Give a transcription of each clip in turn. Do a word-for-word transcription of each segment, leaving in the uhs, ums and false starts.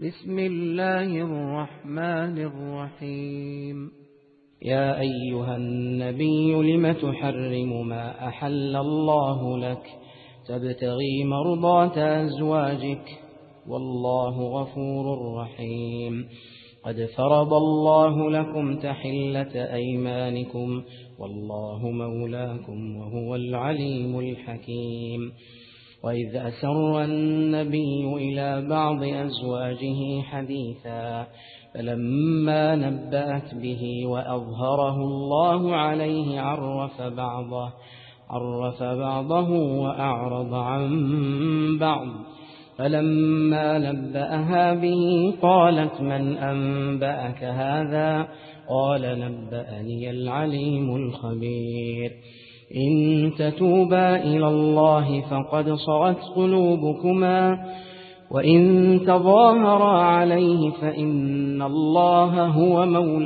بسم الله الرحمن الرحيم. يا أيها النبي لم تحرم ما أحل الله لك تبتغي مرضات أزواجك والله غفور رحيم. قد فرض الله لكم تحلة أيمانكم والله مولاكم وهو العليم الحكيم. وإذ أسر النبي إلى بعض أزواجه حديثا فلما نبأت به وأظهره الله عليه عرف بعضه عرف بعضه وأعرض عن بعض. فلما نبأها به قالت من أنبأك هذا؟ قال نبأني العليم الخبير. إن تتوبا إلى الله فقد صغت قلوبكما وإن تظاهرا عليه فإن الله هو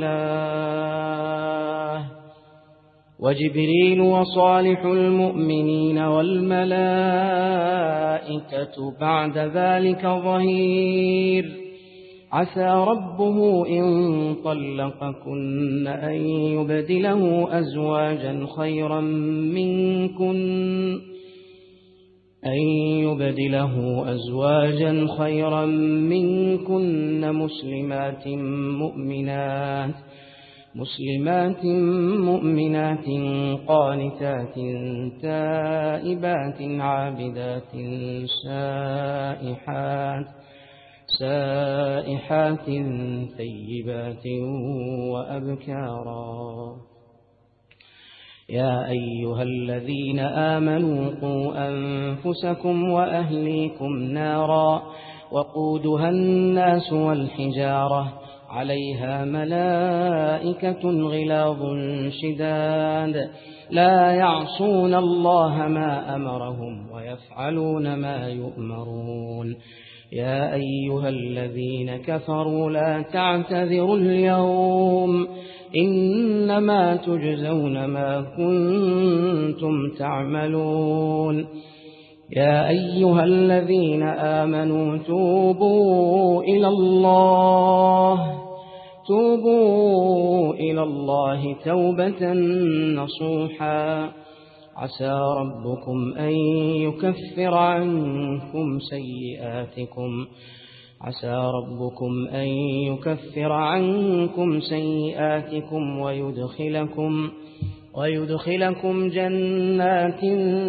مولاه وجبريل وصالح المؤمنين والملائكة بعد ذلك ظهير. عسى ربه إن طلقكن أن يبدله أزواجا خيرا منكن أن يبدله أزواجا خيرا منكن مسلمات مؤمنات مسلمات مؤمنات قانتات تائبات عابدات سائحات سائحات ثيبات وأبكارا. يا أيها الذين آمنوا قوا أنفسكم وأهليكم نارا وقودها الناس والحجارة عليها ملائكة غلاظ شداد لا يعصون الله ما أمرهم ويفعلون ما يؤمرون. يا أيها الذين كفروا لا تعتذروا اليوم إنما تجزون ما كنتم تعملون. يا أيها الذين آمنوا توبوا إلى الله توبوا إلى الله توبة نصوحا عسى ربكم أن يكفر عنكم سيئاتكم عسى ربكم أن يكفر عنكم سيئاتكم ويدخلكم ويدخلكم جنات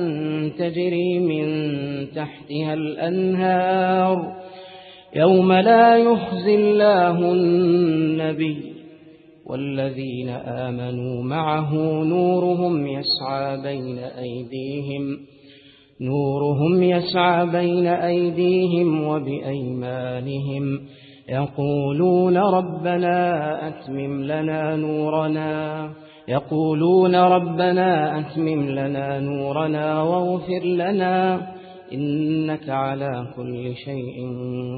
تجري من تحتها الأنهار يوم لا يخزي الله النبي والذين آمنوا معه نورهم يسعى بين أيديهم نورهم يسعى بين أيديهم وبأيمانهم يقولون ربنا أتمم لنا نورنا يقولون ربنا أتمم لنا نورنا واغفر لنا إنك على كل شيء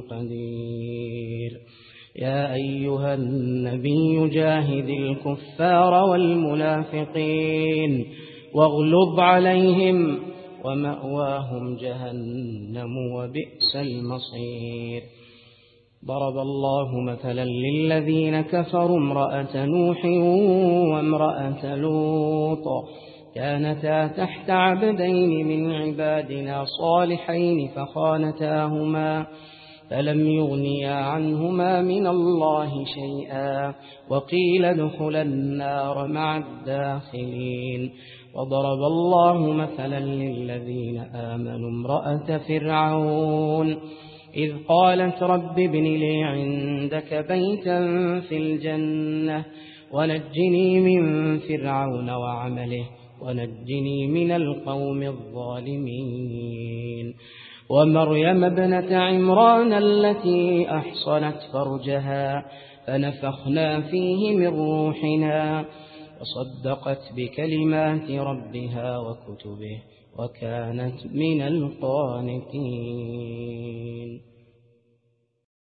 قدير. يا أيها النبي جاهد الكفار والمنافقين واغلظ عليهم ومأواهم جهنم وبئس المصير. ضرب الله مثلا للذين كفروا امرأة نوح وامرأة لوط كانتا تحت عبدين من عبادنا صالحين فخانتاهما فلم يغنيا عنهما من الله شيئا وقيل ادخلا النار مع الداخلين. وضرب الله مثلا للذين آمنوا امرأة فرعون إذ قالت رب ابن لي عندك بيتا في الجنة ونجني من فرعون وعمله ونجني من القوم الظالمين. ومريم ابنة عمران التي أحصنت فرجها فنفخنا فيه من روحنا وصدقت بكلمات ربها وكتبه وكانت من القانتين.